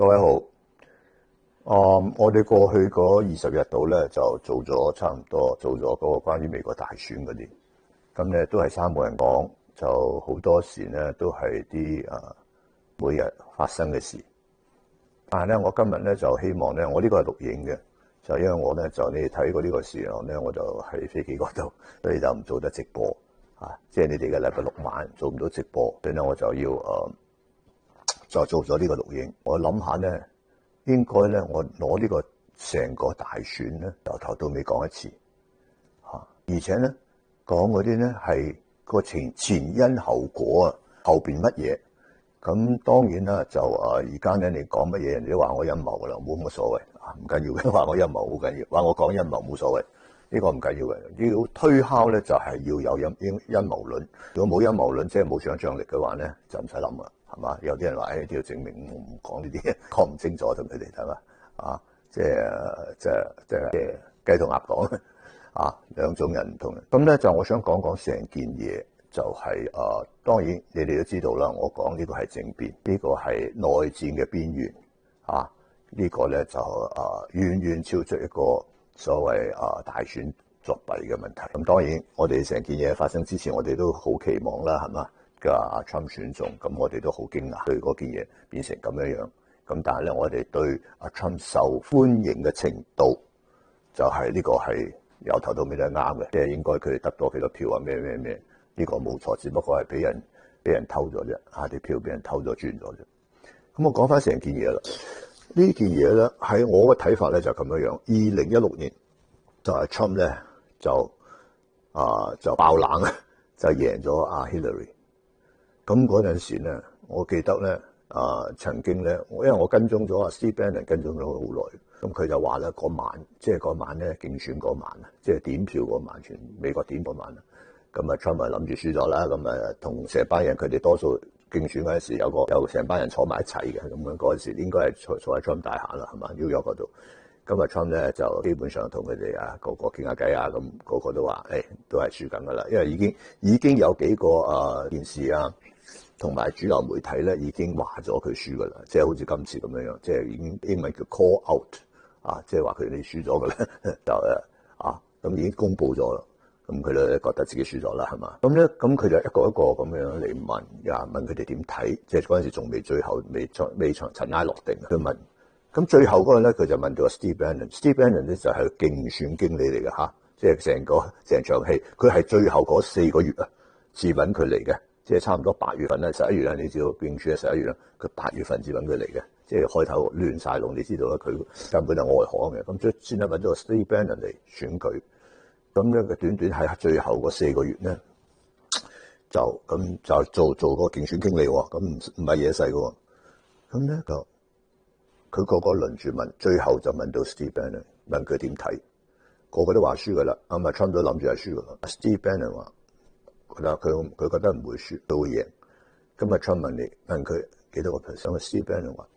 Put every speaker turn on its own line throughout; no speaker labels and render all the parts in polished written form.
各位好，我哋過去嗰20日度咧就做咗差唔多做咗嗰個關於美國大選嗰啲，咁咧都係三個人講，就好多時咧都係啲每日發生嘅事。但係咧，我今日咧就希望咧，我呢個係錄影嘅，就因為我咧就你哋睇過呢個時候咧，我就喺飛機嗰度，所以就唔做得直播即係你哋嘅禮拜六晚做唔到直播，所以咧我就要就做咗呢個錄影。我諗下咧，應該咧我攞呢個成個大選咧由頭到尾講一次而且咧講嗰啲咧係個前因後果後邊乜嘢。咁當然啦，就而家咧你講乜嘢，人哋都話我陰謀噶啦，冇乜所謂唔緊要嘅。話我陰謀好緊要，話我講陰謀冇所謂，呢個唔緊要嘅。要推敲咧就係要有陰謀論。如果冇陰謀論，即係冇想像力嘅話咧，就唔使諗啦，係嘛？有啲人話呢啲要證明我唔講呢啲，講唔清楚同佢哋係嘛？即係雞同鴨講兩種人唔同嘅。咁咧就我想講講成件嘢。就係當然你哋都知道啦，我講呢個係政變，呢個係內戰嘅邊緣呢個咧就遠遠超出一個所謂大選作弊嘅問題。咁當然我哋成件嘢發生之前，我哋都好期望啦，係嘛？阿 Trump 選中，咁我哋都好驚訝對嗰件嘢變成咁樣。咁但係咧，我哋對阿 Trump 受歡迎嘅程度，就係呢個係由頭到尾都係啱嘅，即係應該佢哋得多幾多票咩。呢個冇錯，只不過係俾人偷咗啫，啲票俾人偷咗轉咗啫。咁我講翻成件嘢啦，呢件嘢咧喺我嘅睇法咧就咁樣。2016年就係 Trump 咧就爆冷就贏咗阿 Hillary。咁嗰陣時咧，我記得咧曾經咧，因為我跟蹤咗阿 Steve Bannon 跟蹤咗佢好耐，咁佢就話咧嗰晚咧競選嗰晚即係點票嗰晚，全美國點嗰晚咁Trump 咪諗住輸咗啦，咁同成班人佢哋多數競選嗰陣時有成班人坐埋一齊嘅，咁樣嗰陣時應該係坐喺 Trump 大廈啦，係嘛？New York嗰度，咁Trump 咧就基本上同佢哋個個傾下偈咁個個都話都係輸緊噶啦，因為已經有幾個電視同埋主流媒體咧已經話咗佢輸噶啦，即係好似今次咁樣，即係已經英文叫 call out 即係話佢哋輸咗噶啦，就咁已經公佈咗啦。咁佢咧覺得自己輸咗啦，係嘛？咁佢就一個一個咁樣嚟問佢哋點睇，即係嗰陣時仲未塵埃落定。佢問，咁最後嗰個咧佢就問到 Steve Bannon。Steve Bannon 咧就係競選經理嚟嘅即係成場戲，佢係最後嗰4個月自揾佢嚟嘅，即係差唔多8月份啦，11月啦，你知道競選係11月啦，佢8月份自揾佢嚟嘅，即係開頭亂晒龍，你知道啦，佢根本係外行嘅，咁先揾咗 Steve Bannon 嚟選佢。咁咧佢短喺最後嗰4個月咧，就做個競選經理喎，咁唔係嘢細嘅。咁咧就佢個輪住問，最後就問到 Steve Bannon， 問佢點睇，個個都話輸㗎啦。Trump 都諗住係輸㗎啦。Steve Bannon 話佢覺得唔會輸，佢會贏。咁Trump 問佢幾多個 percent？Steve Bannon 話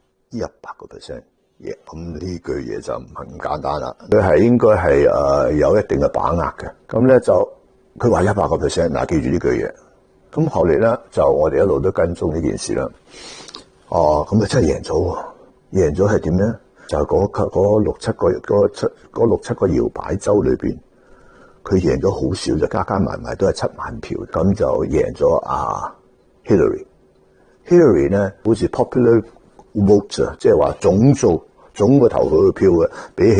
100%。咁呢句嘢就唔係咁簡單啦，佢係應該係有一定嘅把握嘅。咁咧就佢話100%，嗱記住呢句嘢。咁後嚟咧就我哋一路都跟蹤呢件事啦。咁佢真係贏咗喎！贏咗係點咧？就係嗰六七個搖擺州裏邊，佢贏咗好少，就加埋都係7萬票，咁就贏咗Hillary。Hillary 咧好似 popular vote 即係話總個投佢嘅票嘅，比起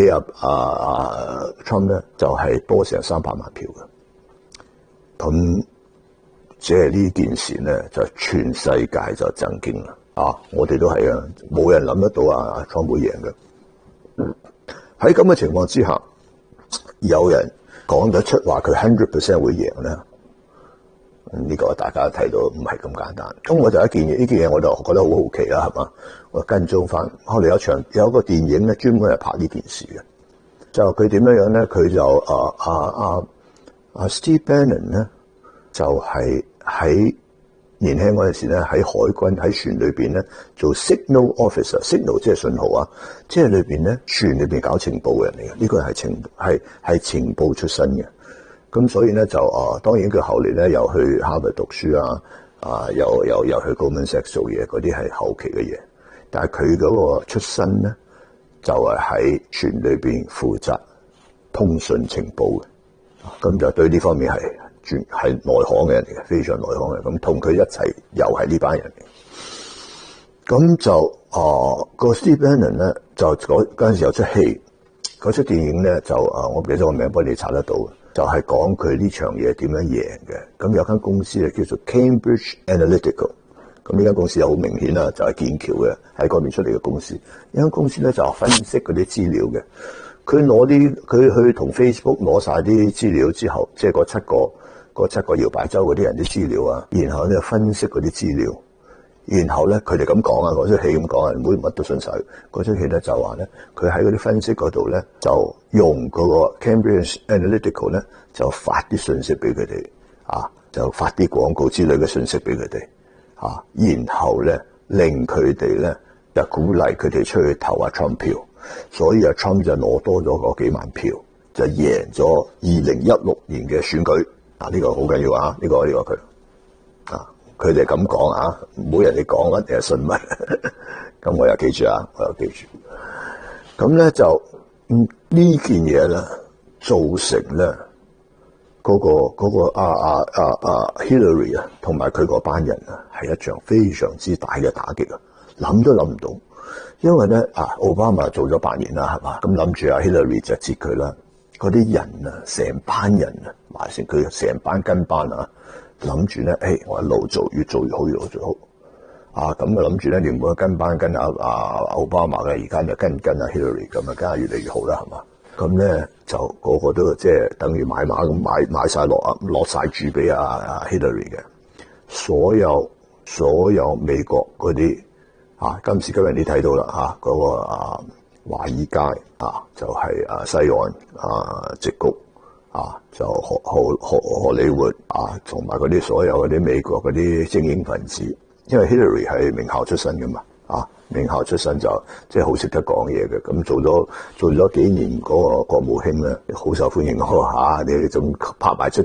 Trump 咧就係多成300萬票嘅。咁即係呢件事咧就全世界就震驚啦！我哋都係冇人諗得到Trump 會贏嘅。喺咁嘅情況之下，有人講得出話佢100% 會贏咧。呢個大家睇到唔係咁簡單，咁我就呢件嘢我就覺得好好奇啦，係嘛？我跟蹤翻，後嚟有個電影咧，專門係拍呢件事嘅。就佢點樣咧？佢就Steve Bannon 咧，就係喺年輕嗰陣時咧，喺海軍喺船裏邊咧做 signal officer，signal 即係信號即係裏邊咧船裏邊搞情報嘅人嚟嘅。呢個係情報出身嘅。咁所以咧就當然佢後嚟咧又去哈佛讀書又去 Goldman Sachs 做嘢，嗰啲係後期嘅嘢。 但係佢嗰個出身咧就係喺船裏邊負責通訊情報嘅，咁就對呢方面係內行嘅人嚟嘅，非常內行嘅。咁同佢一齊又係呢班人嚟。咁就個 Steve Bannon 咧就嗰陣時有出戲，嗰出電影咧就我唔記得咗個名，不過你查得到，就係講佢呢場嘢點樣贏嘅。咁有間公司咧叫做 Cambridge Analytica， 咁呢間公司又好明顯啦，就係劍橋嘅喺嗰邊出嚟嘅公司。呢間公司咧就分析嗰啲資料嘅，佢去同 Facebook 攞晒啲資料之後，即係嗰七個搖擺州嗰啲人啲資料啊，然後咧分析嗰啲資料。然後咧，佢哋咁講啊，嗰出戲咁講啊，唔會乜都信晒。嗰出戲咧就話咧，佢喺嗰啲分析嗰度咧，就用嗰個 Cambridge Analytica 咧，就發啲信息俾佢哋就發啲廣告之類嘅信息俾佢哋然後咧令佢哋咧就鼓勵佢哋出去投Trump 票，所以Trump 就攞多咗嗰幾萬票，就贏咗2016年嘅選舉。呢個好緊要啊！呢個佢佢哋咁講唔好人哋講一定係信乜，咁我又記住我又記住。咁咧就呢件嘢咧造成咧嗰個Hillary 同埋佢嗰班人係一場非常之大嘅打擊諗都諗唔到，因為咧奧巴馬做咗8年啦，係嘛？咁諗住Hillary 就接佢啦，嗰啲人成班人埋成佢成班跟班諗住咧，我一路做，越做越好，越做越好。咁諗住咧，原本跟班跟奧巴馬嘅，而家就跟Hillary，咁梗係越嚟越好啦，係嘛？咁咧就個個都即係等於買馬咁買晒落晒注俾Hillary 嘅。所有美國嗰啲今時今日你睇到啦嗰個華爾街就係西岸矽谷。就荷里活同埋嗰啲所有嗰啲美國嗰啲精英分子，因為 Hillary 係名校出身噶嘛，名校出身就即係好識得講嘢嘅，咁做咗幾年嗰個國務卿咧，好受歡迎你仲拍埋出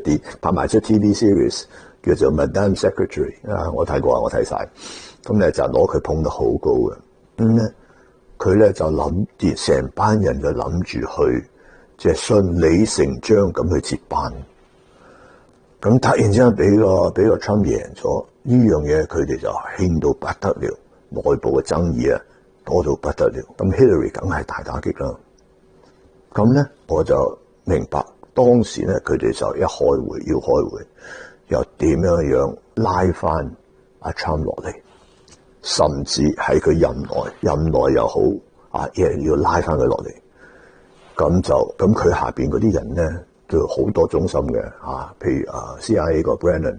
TV series 叫做 Madam Secretary 我睇過我睇晒，咁咧就攞佢捧得好高嘅，咁咧佢咧就諗住成班人就諗住去。即係順理成章咁去接班，咁突然之間俾個 Trump 贏咗呢樣嘢，佢哋就興到不得了，內部嘅爭議多到不得了，咁 Hillary 梗係大打擊啦。咁咧我就明白當時咧佢哋就要開會，又點樣拉翻阿 Trump 落嚟，甚至喺佢任內又好要拉翻佢落嚟。咁佢下邊嗰啲人咧，都好多忠心嘅譬如CIA 個 Brennan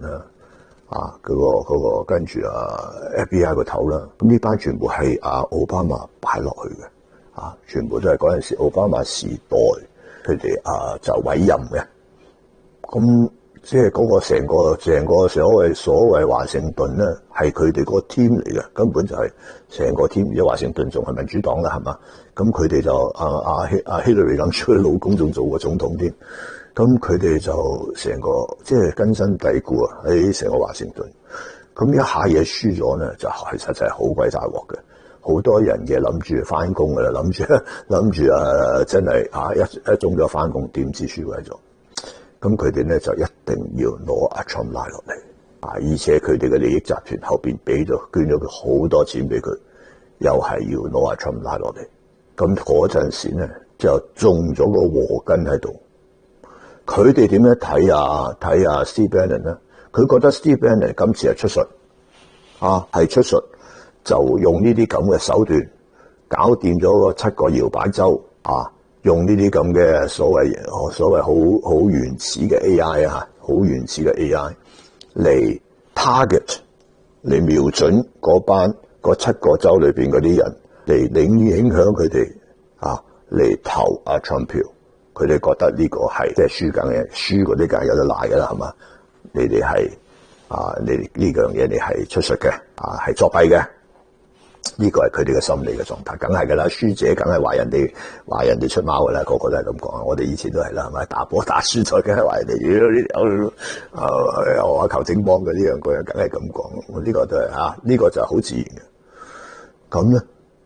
嗰個跟住FBI 個頭啦，咁呢班全部係奧巴馬擺落去嘅全部都係嗰陣時奧巴馬時代佢哋就委任嘅，咁即係嗰個成個所謂華盛頓咧，係佢哋個 team 嚟嘅，根本就係成個 team。而家華盛頓仲係民主黨啦，係嘛？咁佢哋就Hillary 諗住佢老公仲做過總統添，咁佢哋就成個即係根深蒂固喺成個華盛頓。咁一下嘢輸咗咧，就係實際係好鬼大鑊嘅。好多人嘅諗住翻工噶啦，諗住真係一中咗翻工，點知輸鬼咗。咁佢哋咧就一定要攞阿 Trump 拉落嚟，而且佢哋嘅利益集團後邊捐咗佢好多錢俾佢，又係要攞阿 Trump 拉落嚟。咁嗰陣時咧就中咗個禍根喺度。佢哋點樣睇Steve Bannon 咧？佢覺得 Steve Bannon 今次係出術，係出術，就用呢啲咁嘅手段搞掂咗個7個搖擺州用呢啲咁嘅所謂好原始嘅 AI 好原始嘅 AI 嚟 target 嚟瞄準嗰7個州裏邊嗰啲人嚟影響佢哋嚟投Trump 票。佢哋覺得呢個係即係輸緊嘅，輸嗰啲梗係有得賴㗎啦，係嘛？你哋係你呢樣嘢你係出術嘅係作弊嘅。呢個係佢哋嘅心理嘅狀態，梗係噶啦，輸者梗係話人哋出貓噶啦，個個都係咁講。我哋以前都係啦，係咪打波打輸咗，梗係話人哋又話求整幫嘅呢樣嗰樣，梗係咁講。呢個都係呢個就係好自然嘅。咁咧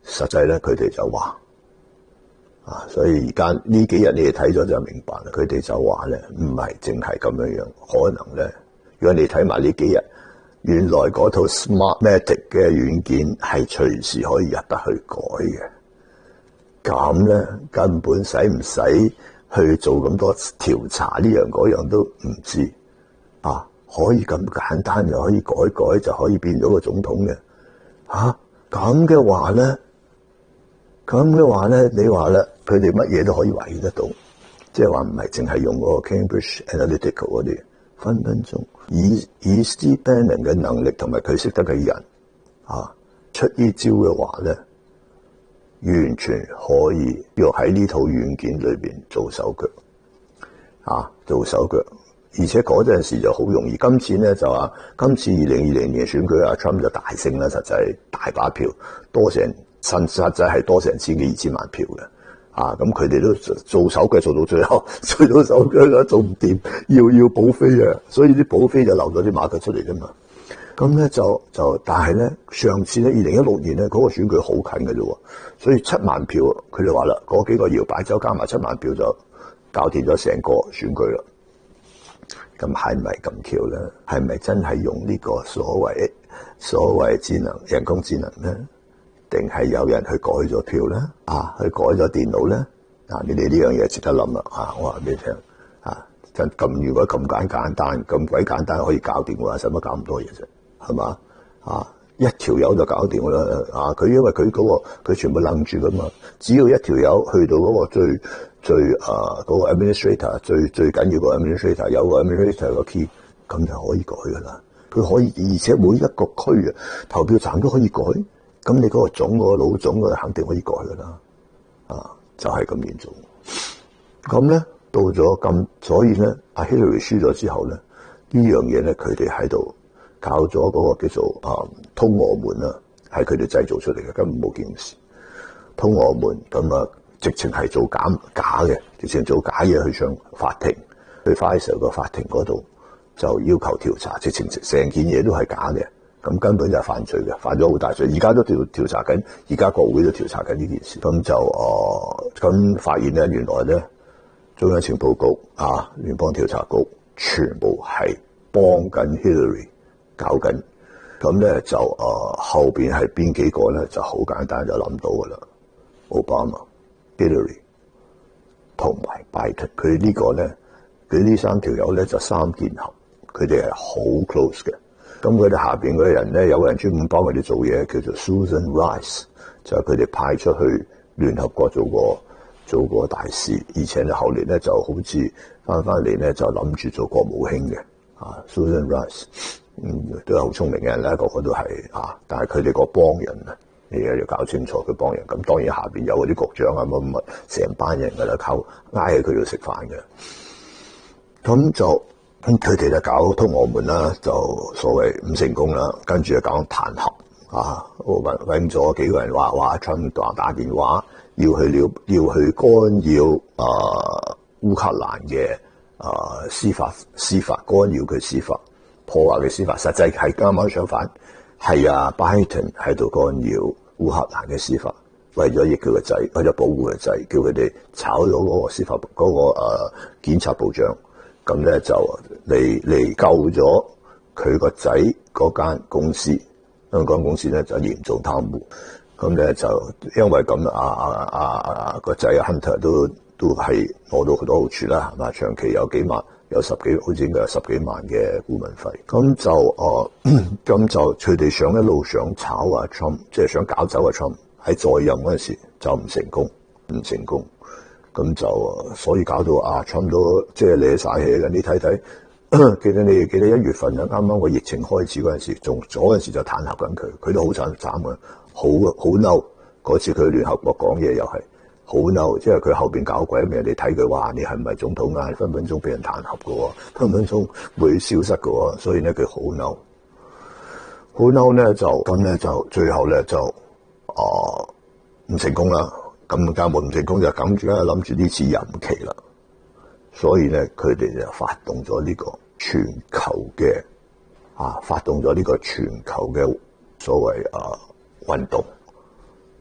實際咧佢哋就話所以而家呢幾日你哋睇咗就明白啦。佢哋就話咧唔係淨係咁樣樣，可能咧如果你睇埋呢幾日，原來嗰套 Smartmatic 嘅軟件係隨時可以入得去改嘅。咁咧根本使唔使去做咁多調查，呢樣嗰樣都唔知可以咁簡單就可以改就可以變咗個總統嘅咁嘅話咧，你話咧佢哋乜嘢都可以懷疑得到，即係話唔係淨係用嗰個 Cambridge Analytica 嗰啲，分分鐘以 Steve Bannon 嘅能力同埋佢識得嘅人出呢招嘅話咧，完全可以要喺呢套軟件裏邊做手腳做手腳，而且嗰陣時就好容易。今次咧就話今次2020年選舉Trump 就大勝啦，實際大把票多成實際係多成2000萬票嘅咁佢哋都做手腳做到最後，做到手腳做唔掂，要補飛所以啲補飛就留咗啲馬腳出嚟啫嘛。咁咧但係咧上次咧2016年咧嗰個選舉好近嘅啫，所以7萬票佢哋話啦，嗰幾個搖擺州加埋7萬票就搞掂咗成個選舉啦。咁係咪咁巧咧？係咪真係用呢個所謂智能人工智能咧？定係有人去改咗票咧？去改咗電腦咧？你哋呢樣嘢值得諗啦！我話俾你聽如果咁簡單咁鬼簡單可以搞掂嘅話，使乜搞咁多嘢啫？係嘛一條友就搞掂啦！佢因為佢佢全部愣住噶嘛，只要一條友去到嗰個最嗰個 administrator 最緊要個 administrator 有個 administrator 個 key， 咁就可以改噶啦。佢可以，而且每一個區投票站都可以改，咁你嗰個總嗰個老總肯定可以改噶啦。就係咁嚴重。咁咧到咗咁，所以咧阿 Hillary 輸咗之後咧，呢樣嘢咧佢哋喺度搞咗嗰個叫做通俄門啦，係佢哋製造出嚟嘅，根本冇件事。通俄門咁直情係做假嘅，直情做假嘢去上法庭，去 FISA 個法庭嗰度就要求調查，直情成件嘢都係假嘅，咁根本就係犯罪嘅，犯咗好大罪。而家都調查緊，而家國會都調查緊呢件事。咁就咁發現咧，原來咧中央情報局聯邦調查局全部係幫緊 Hillary 搞緊。咁咧就後邊係邊幾個咧就好簡單就諗到噶啦，奧巴馬、Hillary 同埋 Biden， 佢呢個咧，佢呢3條友咧就3件合，佢哋係好 close 嘅。咁佢哋下邊嗰啲人咧，有個人專門幫佢哋做嘢，叫做 Susan Rice， 就係佢哋派出去聯合國做過大使，而且咧後嚟咧就好似翻嚟咧就諗住做國務卿嘅Susan Rice， 都係好聰明嘅人咧，個個都係但係佢哋個幫人你要搞清楚佢幫人。咁當然下邊有嗰啲局長乜成班人噶啦，靠挨喺佢度食飯嘅。咁佢哋就搞通俄門啦，就所謂唔成功啦，跟住就搞彈劾揾咗幾個人話Trump打電話要去干擾烏克蘭嘅司法干擾佢司法，破壞佢司法。實際係啱啱相反，係Biden 喺度干擾烏克蘭嘅司法，為咗益佢個仔，為咗保護佢仔，叫佢哋炒咗嗰個司法嗰個檢察部長。咁咧就嚟救咗佢個仔嗰間公司，香港公司咧就嚴重貪污。咁咧就因為咁個仔Hunter 都係攞到好多好處啦，係嘛？長期有幾萬，有10幾，好似應該有10幾萬嘅顧問費。咁就佢哋一路想炒Trump， 即係想搞走Trump，喺在任嗰陣時就唔成功。咁就所以搞到Trump都即係攣晒氣嘅。你睇睇，記得1月份啱啱個疫情開始嗰陣時，嗰陣時就彈劾緊佢，佢都好慘嘅，好嬲。嗰次佢聯合國講嘢又係好嬲，即係佢後邊搞鬼咩？你睇佢話你係唔係總統啊？分分鐘俾人彈劾嘅，分分鐘會消失嘅，所以咧佢好嬲咧就最後咧就唔成功啦。咁加冇唔成功就咁住啦，諗住呢次任期啦，所以咧佢哋就發動咗呢個全球嘅所謂運動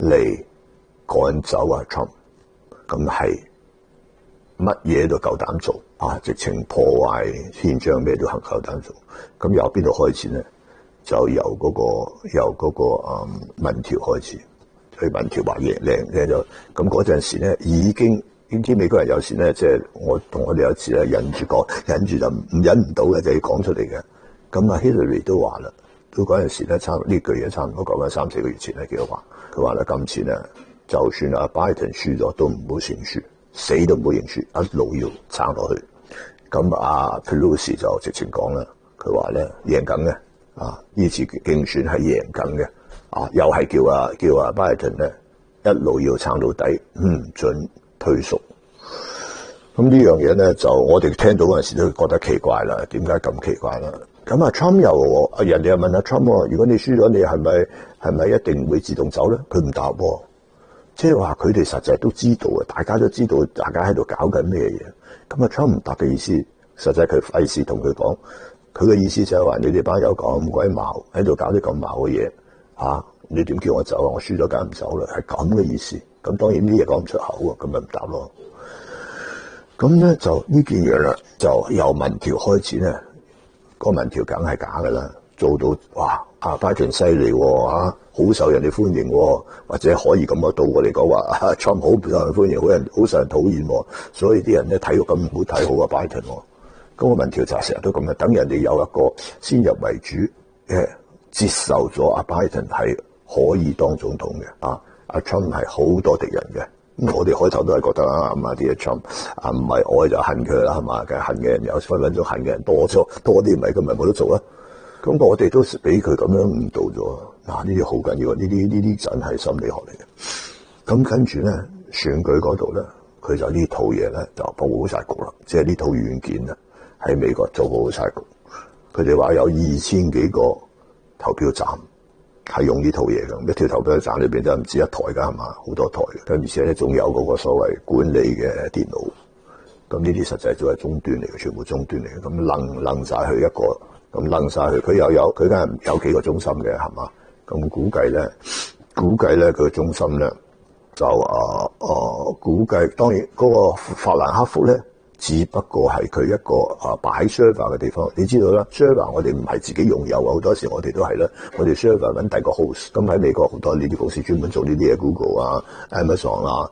嚟趕走阿 Trump， 咁係乜嘢都夠膽做啊！直情破壞憲章咩都夠膽做。咁由邊度開始咧？就由嗰個民調開始。佢民調話贏咗，咁嗰陣時咧已經點知美國人有時咧，即係我哋有時咧忍住講，忍住就忍唔到嘅，就要講出嚟嘅。咁啊 Hillary 都話啦，到嗰陣時咧呢句嘢差唔多講緊3-4個月前咧，佢話咧今次咧就算阿 Biden 輸咗都唔好認輸，死都唔好認輸，一路要撐落去。咁阿 Pelosi 就直情講啦，佢話咧贏緊嘅，呢次競選係贏緊嘅。又係叫阿 Biden 咧一路要撐到底，唔准退縮。咁呢樣嘢咧就我哋聽到嗰陣時都覺得奇怪啦，點解咁奇怪啦？咁啊 Trump 人哋又問阿 Trump， 如果你輸咗，你係咪一定會自動走咧？佢唔答喎，即係話佢哋實際都知道嘅，大家都知道大家喺度搞緊咩嘢。咁啊 Trump 唔答嘅意思，實際佢費事同佢講，佢嘅意思就係話你哋班友咁鬼矛喺度搞啲咁矛嘅嘢。你點叫我走啊？我輸咗梗唔走啦，係咁嘅意思。咁當然啲嘢講唔出口啊，咁咪唔答咯。咁咧就呢件嘢啦，就由民調開始咧，個民調梗係假噶啦，做到哇Biden 犀利喎，好受人哋歡迎喎，或者可以咁樣倒過嚟講話Trump 好受人歡迎，好受人討厭喎，所以啲人咧睇到咁唔好睇好Biden喎。咁個民調就成日都咁嘅，等人哋有一個先入為主接受咗阿 Biden 係可以當總統嘅，阿 Trump 係好多敵人嘅。咁我哋開頭都係覺得啲阿 Trump 唔係愛就恨佢啦，係嘛？嘅恨嘅人有分分鐘恨嘅人多啲，咪佢咪冇得做啦。咁我哋都俾佢咁樣誤導咗。呢啲好緊要，呢啲真係心理學嚟嘅。咁跟住咧選舉嗰度咧，佢就呢套嘢咧就佈好晒局啦，即係呢套軟件咧喺美國做好晒局。佢哋話有2000幾個投票站係用呢套嘢嘅，一條投票站裏邊就唔止一台㗎，係嘛？好多台嘅，咁而且咧仲有嗰個所謂管理嘅電腦，咁呢啲實際就係終端嚟嘅，全部終端嚟嘅，咁楞晒去一個，咁楞晒去，佢梗係有幾個中心嘅，係嘛？咁估計咧佢個中心咧就估計，當然嗰個法蘭克福咧。只不過係佢一個擺 server 嘅地方，你知道啦 server 我哋唔係自己擁有啊，好多時我哋都係啦，我哋 server 揾第個 host。咁喺美國好多呢啲公司專門做呢啲嘢 ，Google Amazon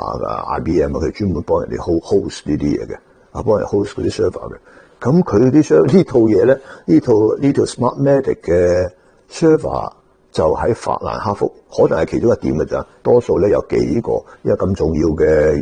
IBM 佢專門幫人哋 host 呢啲嘢嘅，幫人 host 嗰啲 server 嘅。咁佢啲呢套嘢咧，呢套 Smartmatic 嘅 server 就喺法蘭克福，可能係其中一點嘅咋，多數咧有幾個，因為咁重要嘅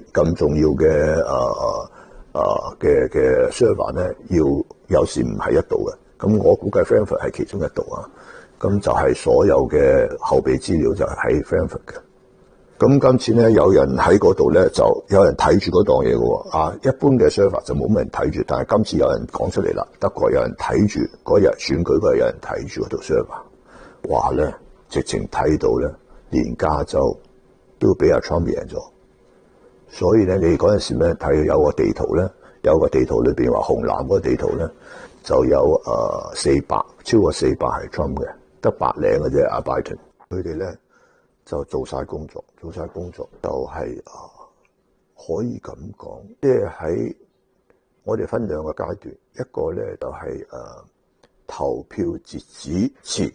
嘅 server 咧，有時唔係一度嘅，咁我估計 Frankfurt 係其中一度啊，咁就係所有嘅後備資料就係喺 Frankfurt 嘅。咁今次咧有人喺嗰度咧，就有人睇住嗰檔嘢嘅喎，一般嘅 server 就冇乜人睇住，但係今次有人講出嚟啦，德國有人睇住嗰日選舉嗰日有人睇住嗰度 server， 話咧直情睇到咧，連加州都俾阿 Trump 贏咗。所以咧，你嗰陣時咧睇有個地圖咧，有個地圖裏邊話紅藍嗰個地圖咧，就有超過400係 Trump 嘅，得100零嘅啫。阿 Biden 佢哋咧就做晒工作就係可以咁講，即係喺我哋分兩個階段，一個咧就係投票截止前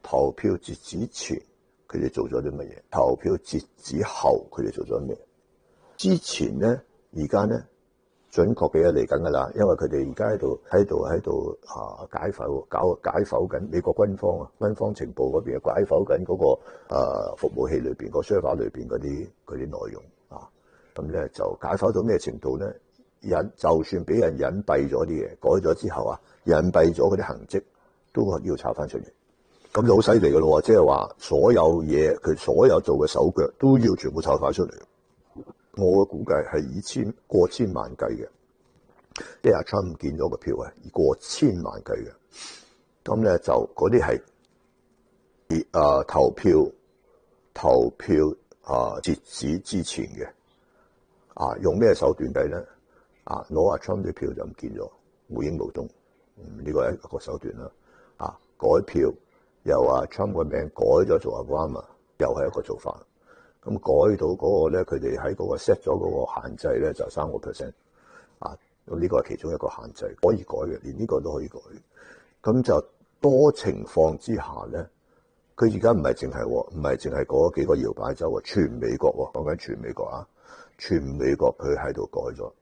佢哋做咗啲乜嘢，投票截止後佢哋做咗咩？之前咧，而家咧準確嘅嘢嚟緊㗎啦，因為佢哋而家喺度解剖緊美國軍方情報嗰邊解剖緊嗰個服務器裏邊個 server 裏邊嗰啲內容啊，咁咧就解剖到咩程度咧？就算俾人隱蔽咗啲嘢，改咗之後隱蔽咗嗰啲痕跡都要查翻出嚟，咁就好犀利㗎咯喎！即係話所有嘢佢所有做嘅手腳都要全部查翻出嚟。我嘅估計係過千萬計嘅，即係阿 Trump 唔見咗個票過千萬計嘅。咁咧就嗰啲係投票截止之前嘅用咩手段計咧？攞阿 Trump 啲票就唔見咗，無影無蹤。呢個係一個手段啦。改票由阿 Trump 個名改咗做 Obama，又係一個做法。 咁改到嗰個咧，佢哋喺嗰個 set 咗嗰個限制咧，就3%啊。呢個係其中一個限制，可以改嘅，連呢個都可以改。咁就多情況之下咧，佢而家唔係淨係嗰幾個搖擺州啊，全美國喎，講緊全美國啊，全美國佢喺度改咗。